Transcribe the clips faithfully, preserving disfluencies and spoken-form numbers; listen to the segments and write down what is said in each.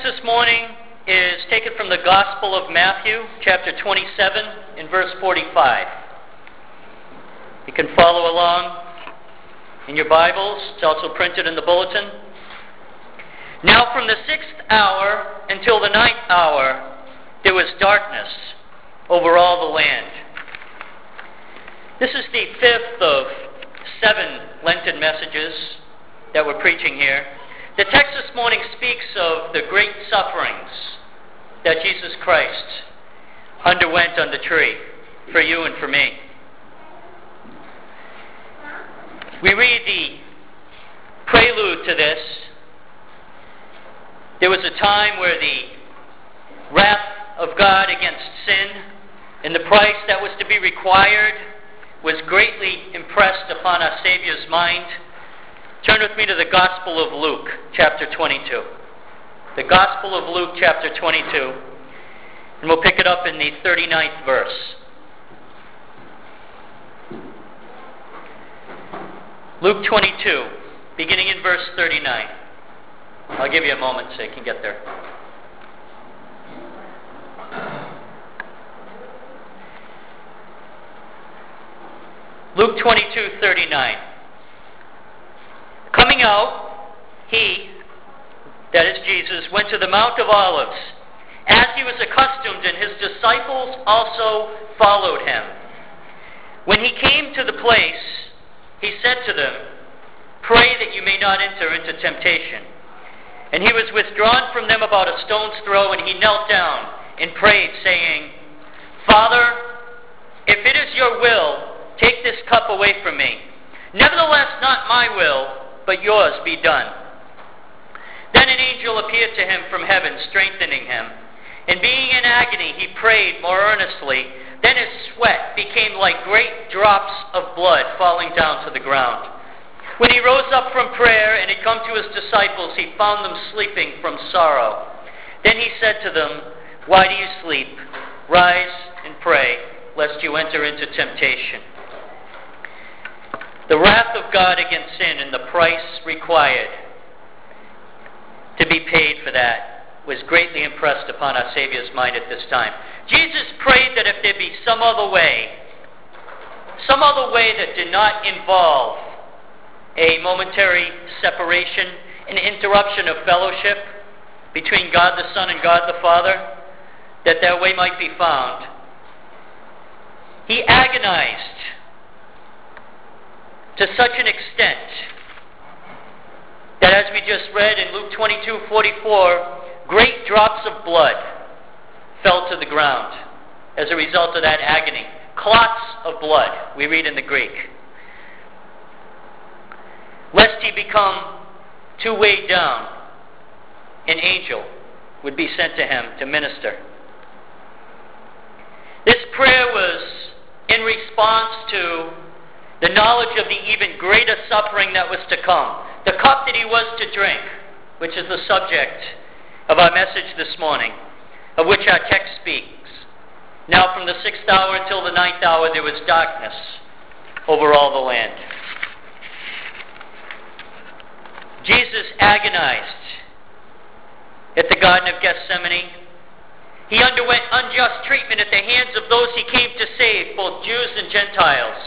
this morning is taken from the Gospel of Matthew, chapter twenty-seven, in verse forty-five. You can follow along in your Bibles. It's also printed in the bulletin. Now from the sixth hour until the ninth hour, there was darkness over all the land. This is the fifth of seven Lenten messages that we're preaching here. The text this morning speaks of the great sufferings that Jesus Christ underwent on the tree for you and for me. We read the prelude to this. There was a time where the wrath of God against sin and the price that was to be required was greatly impressed upon our Savior's mind. Turn with me to the Gospel of Luke, chapter twenty-two. The Gospel of Luke, chapter twenty-two. And we'll pick it up in the thirty-ninth verse. Luke twenty-two, beginning in verse thirty-nine. I'll give you a moment so you can get there. Luke twenty-two, thirty-nine. Coming out, he, that is Jesus, went to the Mount of Olives, as he was accustomed, and his disciples also followed him. When he came to the place, he said to them, "Pray that you may not enter into temptation." And he was withdrawn from them about a stone's throw, and he knelt down and prayed, saying, "Father, if it is your will, take this cup away from me. Nevertheless, not my will, but yours be done." Then an angel appeared to him from heaven, strengthening him. And being in agony, he prayed more earnestly. Then his sweat became like great drops of blood falling down to the ground. When he rose up from prayer and had come to his disciples, he found them sleeping from sorrow. Then he said to them, "Why do you sleep? Rise and pray, lest you enter into temptation." The wrath of God against sin and the price required to be paid for that was greatly impressed upon our Savior's mind at this time. Jesus prayed that if there be some other way, some other way that did not involve a momentary separation, an interruption of fellowship between God the Son and God the Father, that that way might be found. He agonized to such an extent that, as we just read in Luke twenty-two forty-four, great drops of blood fell to the ground as a result of that agony. Clots of blood, we read in the Greek. Lest he become too weighed down, an angel would be sent to him to minister. This prayer was in response to the knowledge of the even greater suffering that was to come. The cup that he was to drink, which is the subject of our message this morning, of which our text speaks. Now from the sixth hour until the ninth hour there was darkness over all the land. Jesus agonized at the Garden of Gethsemane. He underwent unjust treatment at the hands of those he came to save, both Jews and Gentiles.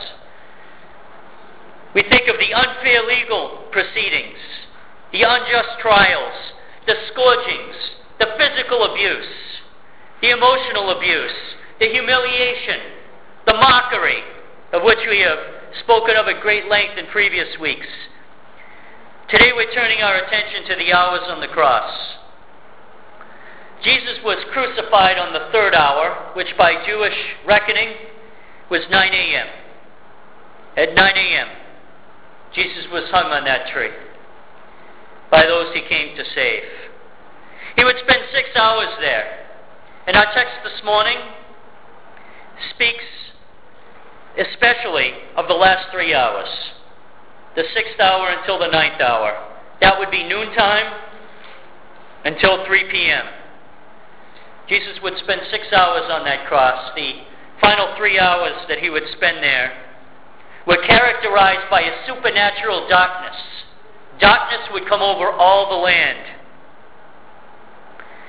We think of the unfair legal proceedings, the unjust trials, the scourgings, the physical abuse, the emotional abuse, the humiliation, the mockery, of which we have spoken of at great length in previous weeks. Today we're turning our attention to the hours on the cross. Jesus was crucified on the third hour, which by Jewish reckoning was nine a.m. At nine a.m., Jesus was hung on that tree by those he came to save. He would spend six hours there. And our text this morning speaks especially of the last three hours. The sixth hour until the ninth hour. That would be noontime until three p.m. Jesus would spend six hours on that cross. The final three hours that he would spend there were characterized by a supernatural darkness. Darkness would come over all the land.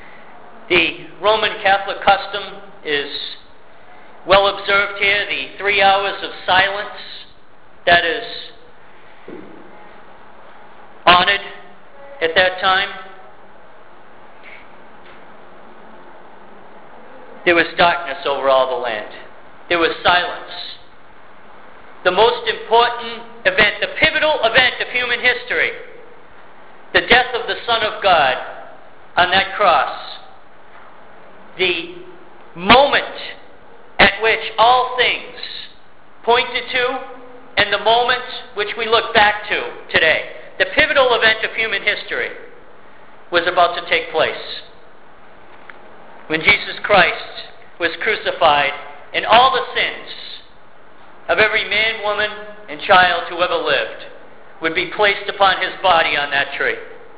The Roman Catholic custom is well observed here, the three hours of silence that is honored at that time. There was darkness over all the land. There was silence. The most important event, the pivotal event of human history, the death of the Son of God on that cross, the moment at which all things pointed to, and the moment which we look back to today, the pivotal event of human history was about to take place. When Jesus Christ was crucified, and all the sins of every man, woman, and child who ever lived would be placed upon his body on that tree.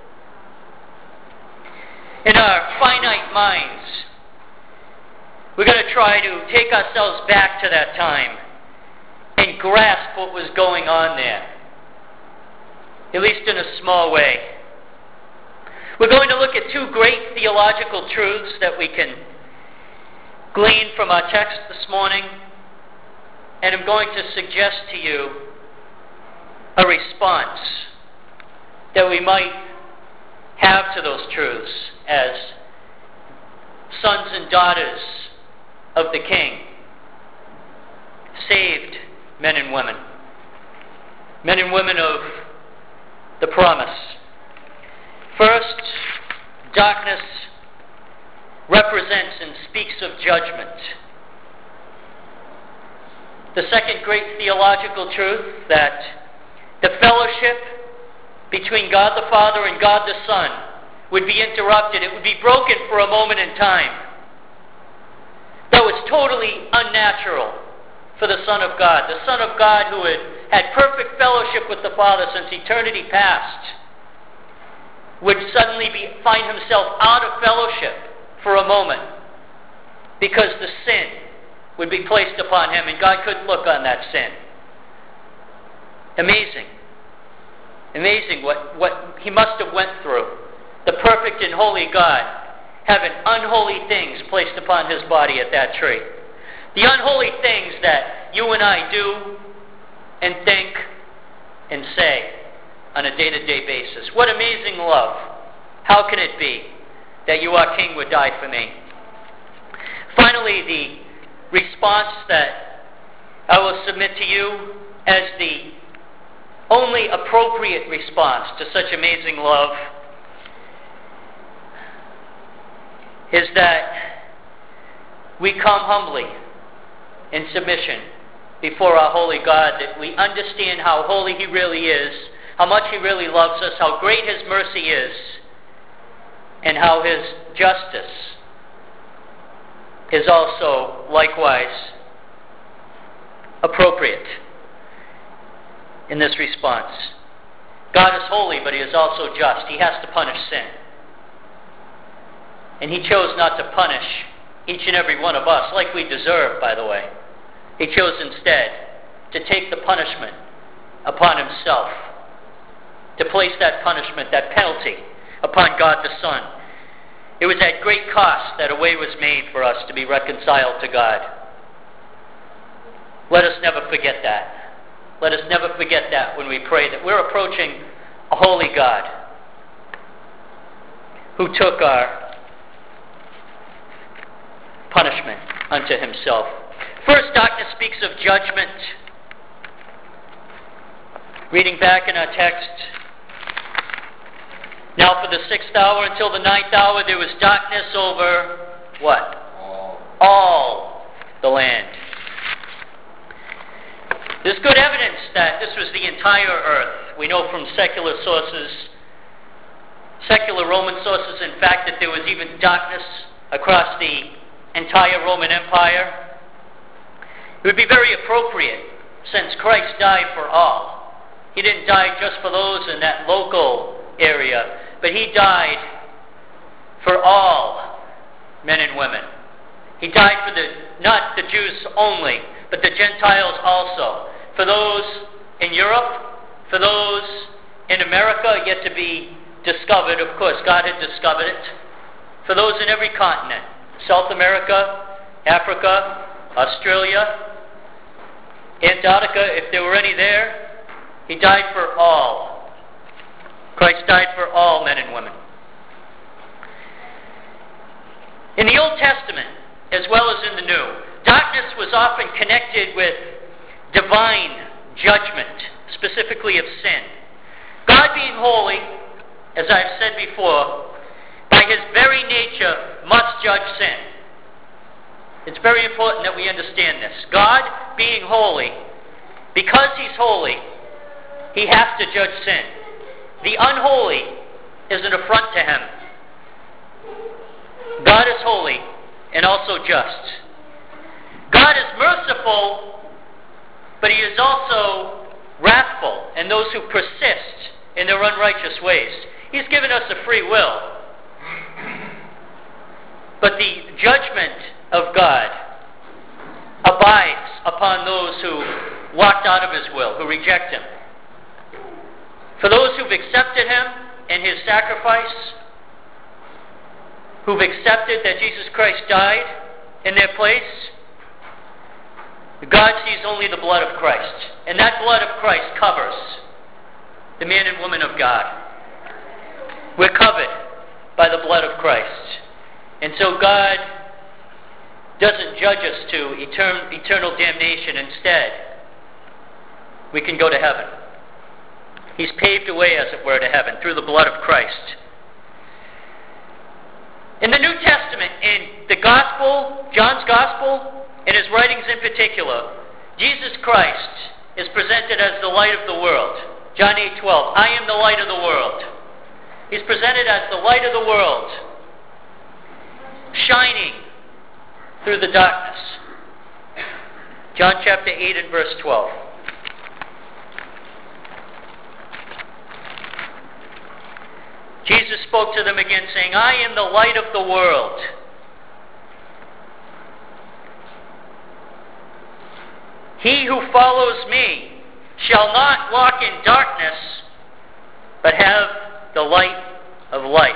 In our finite minds, we're going to try to take ourselves back to that time and grasp what was going on there, at least in a small way. We're going to look at two great theological truths that we can glean from our text this morning, and I'm going to suggest to you a response that we might have to those truths as sons and daughters of the King, saved men and women, men and women of the promise. First, darkness represents and speaks of judgment. The second great theological truth, that the fellowship between God the Father and God the Son would be interrupted. It would be broken for a moment in time. That was totally unnatural for the Son of God. The Son of God, who had had perfect fellowship with the Father since eternity past, would suddenly be, find himself out of fellowship for a moment because the sin would be placed upon him and God couldn't look on that sin. Amazing. Amazing what, what he must have went through. The perfect and holy God having unholy things placed upon his body at that tree. The unholy things that you and I do and think and say on a day-to-day basis. What amazing love. How can it be that you, our King, would die for me? Finally, the response that I will submit to you as the only appropriate response to such amazing love is that we come humbly in submission before our holy God, that we understand how holy he really is, how much he really loves us, how great his mercy is, and how his justice is also likewise appropriate in this response. God is holy, but he is also just. He has to punish sin. And he chose not to punish each and every one of us like we deserve, by the way. He chose instead to take the punishment upon himself, to place that punishment, that penalty, upon God the Son. It was at great cost that a way was made for us to be reconciled to God. Let us never forget that. Let us never forget that when we pray, that we're approaching a holy God who took our punishment unto himself. First, darkness speaks of judgment. Reading back in our text, now for the sixth hour until the ninth hour there was darkness over what? All. All the land. There's good evidence that this was the entire earth. We know from secular sources, secular Roman sources, in fact, that there was even darkness across the entire Roman Empire. It would be very appropriate, since Christ died for all. He didn't die just for those in that local area, but he died for all men and women. He died for the not the Jews only, but the Gentiles also. For those in Europe, for those in America yet to be discovered. Of course, God had discovered it. for those in every continent, South America, Africa, Australia, Antarctica, if there were any there. He died for all. Christ died for all men and women. In the Old Testament, as well as in the New, darkness was often connected with divine judgment, specifically of sin. God being holy, as I've said before, by his very nature must judge sin. It's very important that we understand this. God being holy, because he's holy, he has to judge sin. The unholy is an affront to him. God is holy and also just. God is merciful, but he is also wrathful in those who persist in their unrighteous ways. He's given us a free will. But the judgment of God abides upon those who walked out of his will, who reject him. For those who've accepted him and his sacrifice, who've accepted that Jesus Christ died in their place, God sees only the blood of Christ. And that blood of Christ covers the man and woman of God. We're covered by the blood of Christ. And so God doesn't judge us to etern- eternal damnation. Instead, we can go to heaven. He's paved a way, as it were, to heaven through the blood of Christ. In the New Testament, in the Gospel, John's Gospel, in his writings in particular, Jesus Christ is presented as the light of the world. John eight twelve, I am the light of the world. He's presented as the light of the world, shining through the darkness. John chapter eight and verse twelve. Jesus spoke to them again, saying, I am the light of the world. He who follows me shall not walk in darkness, but have the light of life.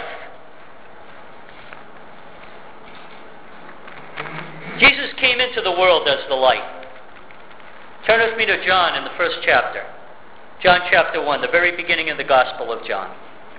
Jesus came into the world as the light. Turn with me to John in the first chapter. John chapter one, the very beginning of the Gospel of John.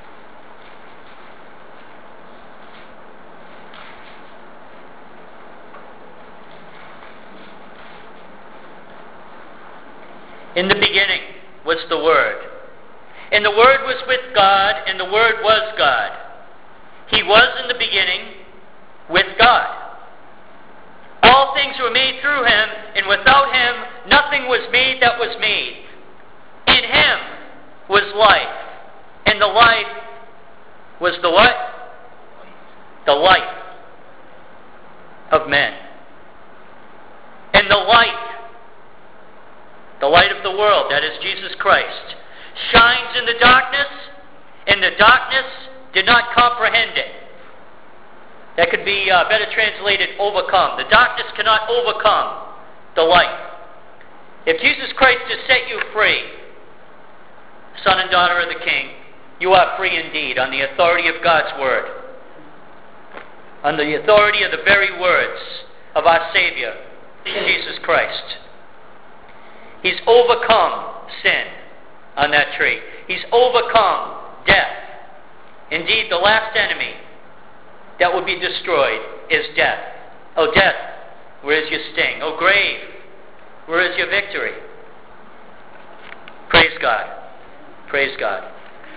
In the beginning was the Word. And the Word was with God, and the Word was God. He was in the beginning with God. All things were made through him, and without him nothing was made that was made. In him was life, and the life was the what? The light of men. And the light, the light of the world, that is Jesus Christ, shines in the darkness, and the darkness did not comprehend it. That could be uh, better translated, overcome. The darkness cannot overcome the light. If Jesus Christ has set you free, son and daughter of the King, you are free indeed on the authority of God's Word, on the authority of the very words of our Savior, Jesus Christ. He's overcome sin on that tree. He's overcome death. Indeed, the last enemy that will be destroyed is death. Oh, death, where is your sting? Oh, grave, where is your victory? Praise God. Praise God.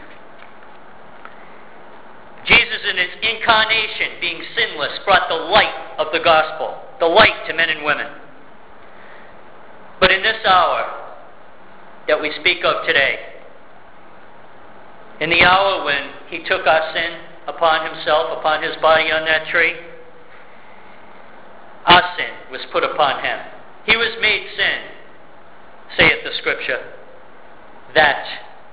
Jesus in his incarnation, being sinless, brought the light of the gospel, the light to men and women. But in this hour that we speak of today, in the hour when he took our sin upon himself, upon his body on that tree, our sin was put upon him. He was made sin, saith the Scripture, that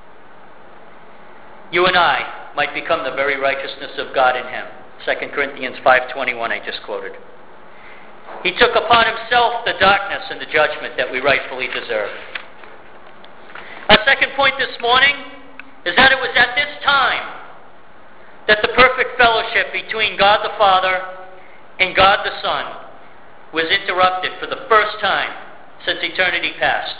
you and I might become the very righteousness of God in him. Second Corinthians five twenty-one I just quoted. He took upon himself the darkness and the judgment that we rightfully deserve. Our second point this morning is that it was at this time that the perfect fellowship between God the Father and God the Son was interrupted for the first time since eternity past.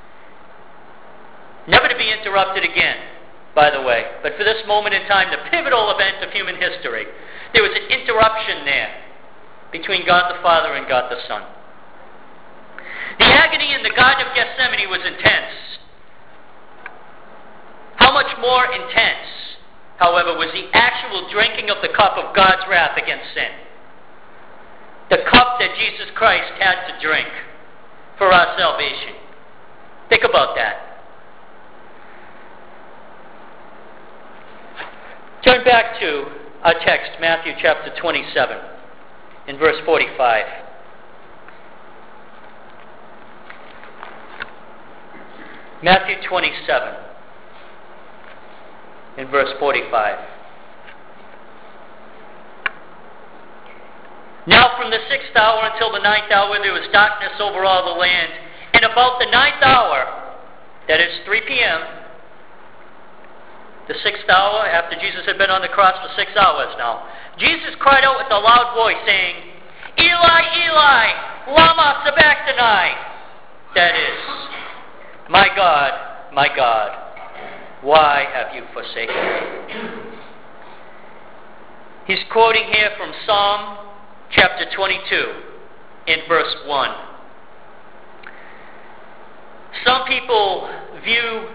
Never to be interrupted again, by the way. But for this moment in time, the pivotal event of human history, there was an interruption there between God the Father and God the Son. The agony in the Garden of Gethsemane was intense. How much more intense, however, was the actual drinking of the cup of God's wrath against sin. The cup that Jesus Christ had to drink for our salvation. Think about that. Turn back to our text, Matthew chapter twenty-seven, in verse forty-five. Matthew twenty-seven, in verse forty-five. Now from the sixth hour until the ninth hour there was darkness over all the land, and about the ninth hour, that is three p.m., the sixth hour, after Jesus had been on the cross for six hours now, Jesus cried out with a loud voice, saying, Eli, Eli, lama sabachthani. That is, my God, my God, why have you forsaken me? He's quoting here from Psalm chapter twenty-two, in verse one. Some people view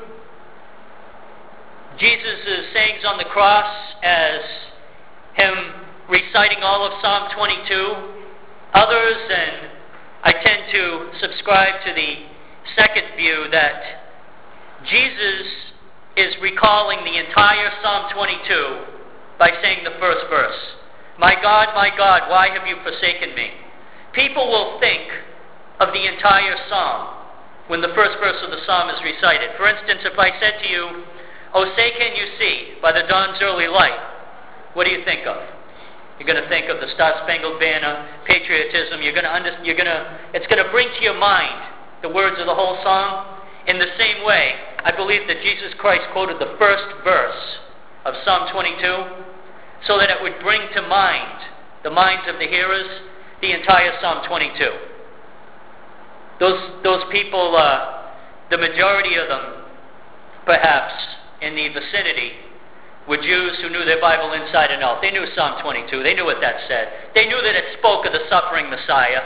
Jesus' sayings on the cross as him reciting all of Psalm twenty-two. Others, and I tend to subscribe to the second view, that Jesus is recalling the entire Psalm twenty-two by saying the first verse, My God, my God, why have you forsaken me? People will think of the entire psalm when the first verse of the psalm is recited. For instance, if I said to you, Oh, say can you see by the dawn's early light, what do you think of? You're going to think of the Star-Spangled Banner, patriotism. You're going to under, you're going to, it's going to bring to your mind the words of the whole song. In the same way, I believe that Jesus Christ quoted the first verse of Psalm twenty-two so that it would bring to mind, the minds of the hearers, the entire Psalm twenty-two. Those, those people, uh, the majority of them, perhaps, in the vicinity, were Jews who knew their Bible inside and out. They knew Psalm twenty-two. They knew what that said. They knew that it spoke of the suffering Messiah.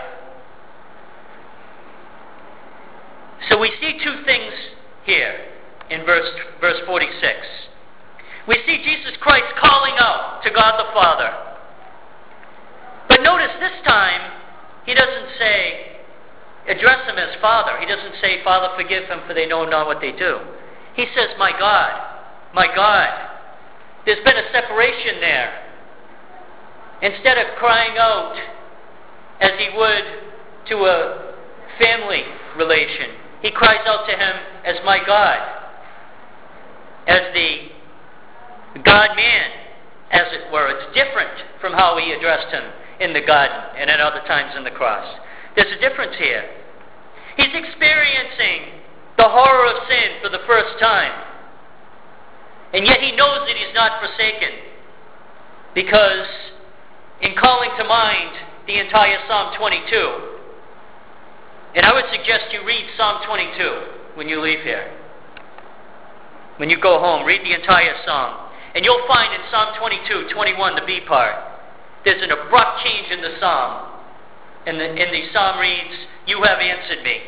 So we see two things here in verse, verse forty-six. We see Jesus Christ calling out to God the Father. But notice this time, he doesn't say, address him as Father. He doesn't say, Father, forgive them, for they know not what they do. He says, my God, my God. There's been a separation there. Instead of crying out as he would to a family relation, he cries out to him as my God, as the God-man, as it were. It's different from how he addressed him in the garden and at other times in the cross. There's a difference here. He's experiencing the horror of sin for the first time. And yet he knows that he's not forsaken, because in calling to mind the entire Psalm twenty-two, and I would suggest you read Psalm twenty-two when you leave here. When you go home, read the entire Psalm. And you'll find in Psalm twenty-two, twenty-one, the B part, there's an abrupt change in the Psalm. And the, and the Psalm reads, You have answered me.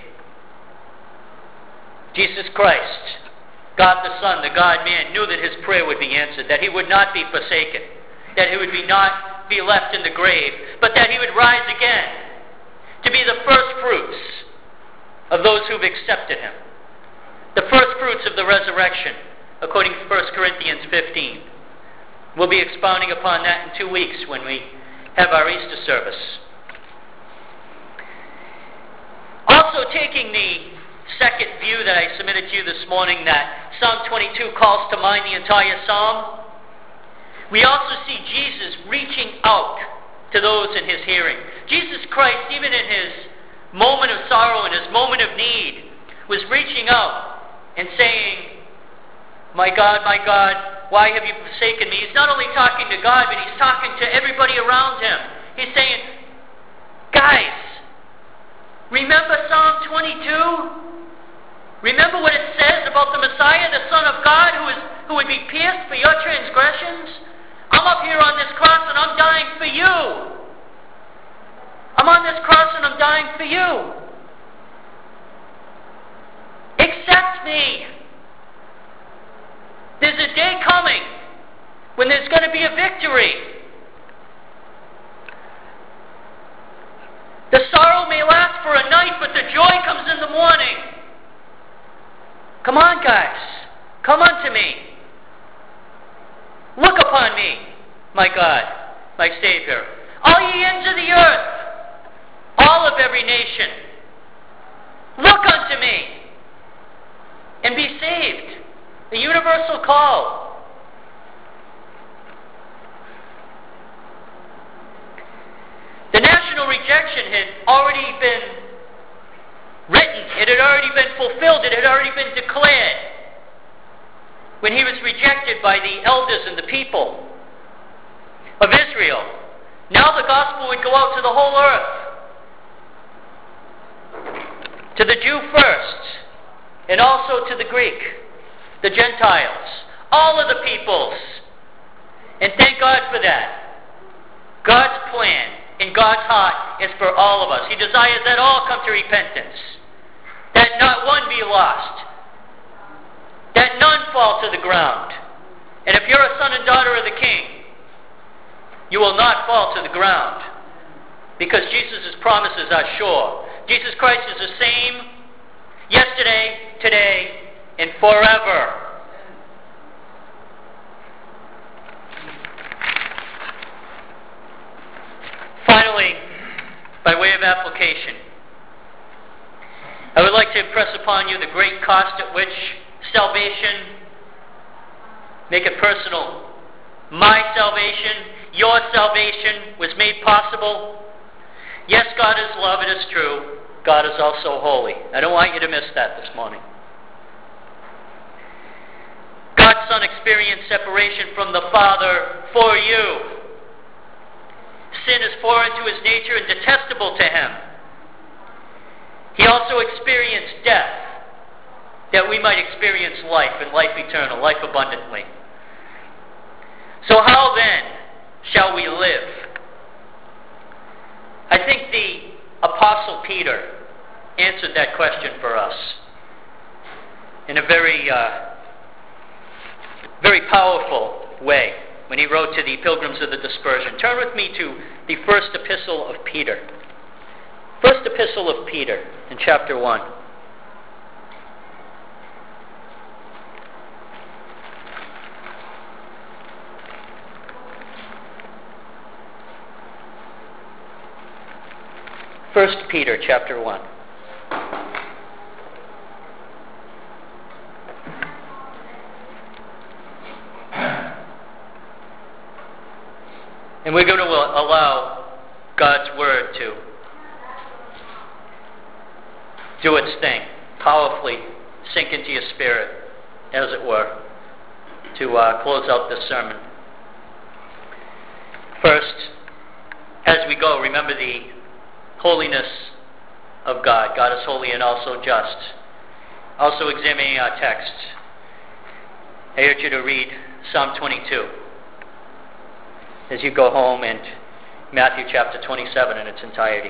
Jesus Christ, God the Son, the God-man, knew that his prayer would be answered, that he would not be forsaken, that he would be not be left in the grave, but that he would rise again to be the first fruits of those who've accepted him. The first fruits of the resurrection, according to First Corinthians fifteen. We'll be expounding upon that in two weeks when we have our Easter service. Also, taking the second view that I submitted to you this morning, that Psalm twenty-two calls to mind the entire psalm, we also see Jesus reaching out to those in his hearing. Jesus Christ, even in his moment of sorrow and his moment of need, was reaching out and saying, My God, my God, why have you forsaken me? He's not only talking to God, but he's talking to everybody around him. He's saying, guys, remember Psalm twenty-two? Remember what it says about the Messiah, the Son of God, who is who would be pierced for your transgressions? I'm up here on this cross and I'm dying for you. I'm on this cross and I'm dying for you. Accept me. There's a day coming when there's going to be a victory. The sorrow may last for a night, but the joy comes in the morning. Come on, guys. Come unto me. Look upon me, my God, my Savior. All ye ends of the earth, all of every nation, look unto me and be saved. The universal call. The national rejection had already been written. It had already been fulfilled. It had already been declared when he was rejected by the elders and the people of Israel. Now the gospel would go out to the whole earth. To the Jew first, and also to the Greek, the Gentiles, all of the peoples. And thank God for that. God's plan in God's heart is for all of us. He desires that all come to repentance, that not one be lost, that none fall to the ground. And if you're a son and daughter of the King, you will not fall to the ground, because Jesus' promises are sure. Jesus Christ is the same yesterday, today, and forever. Finally, by way of application, I would like to impress upon you the great cost at which salvation, make it personal, my salvation, your salvation was made possible. Yes, God is love, it is true. God is also holy. I don't want you to miss that this morning. God's Son experienced separation from the Father for you. Sin is foreign to his nature and detestable to him. He also experienced death, that we might experience life, and life eternal, life abundantly. So how then shall we live? I think the Apostle Peter answered that question for us in a very, uh, very powerful way when he wrote to the pilgrims of the dispersion. Turn with me to the first epistle of Peter. First epistle of Peter in chapter one. First Peter chapter one. And we're going to allow God's Word to do its thing, powerfully sink into your spirit, as it were, to uh, close out this sermon. First, as we go, remember the holiness of God. God is holy and also just. Also examining our text, I urge you to read Psalm twenty-two as you go home, and Matthew chapter twenty-seven in its entirety.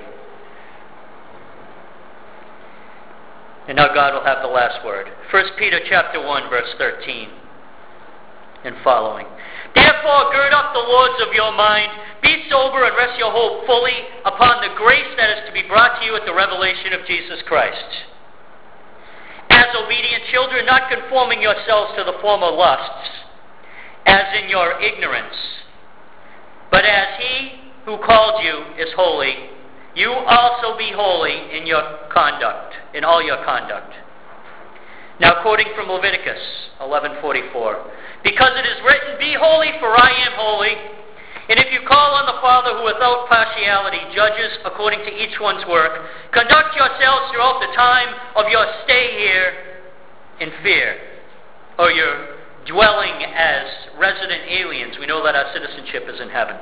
And now God will have the last word. First Peter chapter one, verse thirteen and following. Therefore gird up the loins of your mind, be sober, and rest your hope fully upon the grace that is to be brought to you at the revelation of Jesus Christ. As obedient children, not conforming yourselves to the former lusts, as in your ignorance, but as he who called you is holy, you also be holy in your conduct, in all your conduct. Now quoting from Leviticus eleven forty-four, because it is written, be holy, for I am holy. And if you call on the Father who without partiality judges according to each one's work, conduct yourselves throughout the time of your stay here in fear, or your dwelling as resident aliens. We know that our citizenship is in heaven.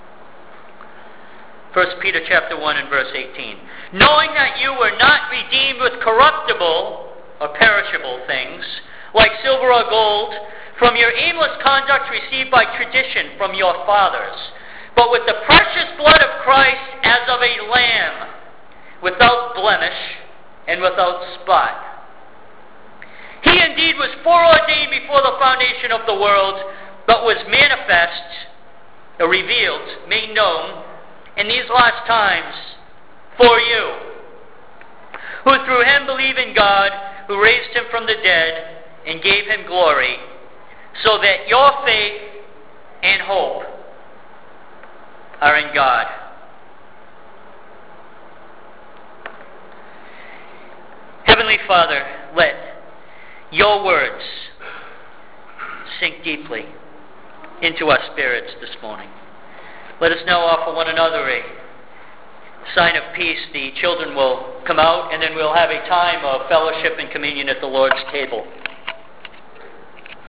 First Peter chapter one and verse eighteen. Knowing that you were not redeemed with corruptible or perishable things, like silver or gold, from your aimless conduct received by tradition from your fathers, but with the precious blood of Christ as of a lamb, without blemish and without spot. He indeed was foreordained before the foundation of the world, but was manifest, or revealed, made known, in these last times for you, who through him believe in God, who raised him from the dead and gave him glory, so that your faith and hope are in God. Heavenly Father, let your words sink deeply into our spirits this morning. Let us now offer one another a sign of peace. The children will come out, and then we'll have a time of fellowship and communion at the Lord's table.